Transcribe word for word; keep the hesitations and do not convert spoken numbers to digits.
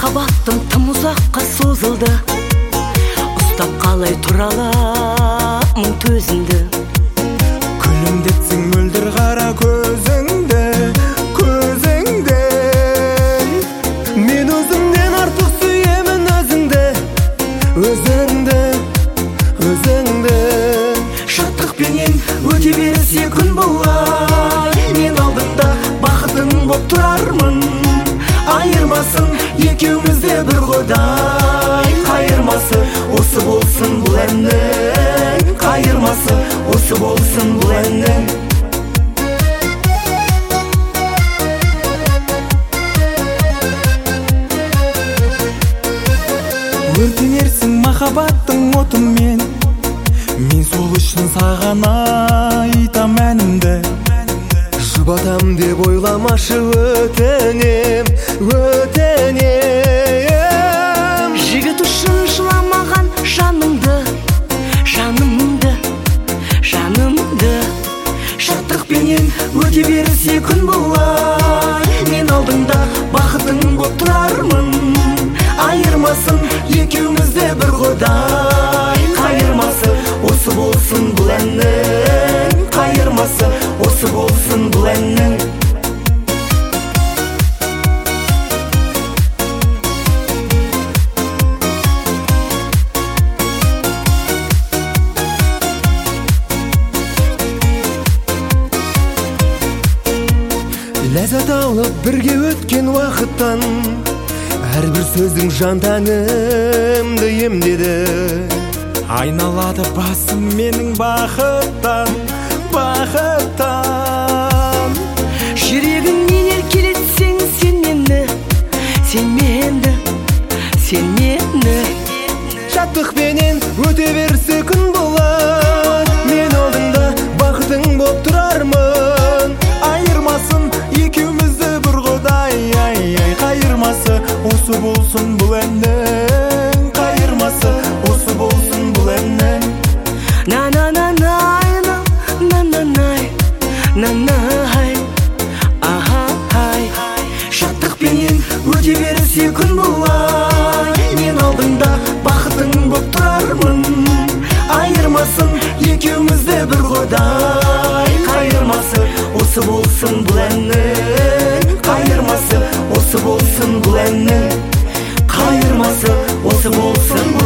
махаббатым тым ұзаққа созылды. Ұстап қалай тұра аламын төзімді. Күлімдетсің мөлдір қара көзіңді, көзіңді. Мен өзіңнен артық сүйемін өзіңді, өзіңді, өзіңді. Шаттықпенен өте берсе күн болар, мен алдыңда бақытың боп тұрармын. Айырмасын екеумізде бір құдай, қайырмасы осы болсын бұл әннің, қайырмасы осы болсын бұл әннің. Өртенерсің махаббаттың отымен, мен сол үшін саған айтам әнімді. Жұбатам деп ойламашы өтінем, өтінем. Жігіт үшін жыламаған жанымды, жанымды, жанымды. Шаттықпенен өте берсе күн болар, мен алдыңда бақытың боп тұрармын. Айырмасын екеумізде бір құдай, қайырмасы осы болсын бұл әннің, қайырмасы осы болсын бұл әннің. Ләззат алып бірге өткен уақыттан, әрбір сөздің жан тәнімді емдеді. Айналады басым менің бақыттан, бақыттан. Жүрегімнен еркелетсең сен мені, сен мені, сен мені. Шаттықпенен өте берсе күн болар, мен алдыңда бақытың боп тұрармын. Айырмасын екеумізді бір құдай, ай, ай, қайырмасы осы болсын бұл әннің, қайырмасы осы болсын бұл әннің. На на на на на на на на на аха ай. Шаттықпенен өте берсе күн болар, мен алдыңда бақытың боп тұрармын. Айырмасын екеумізде бір құдай, қайырмасы осы болсын бұл әннің, қайырмасы осы болсын бұл әннің, қайырмасы осы болсын.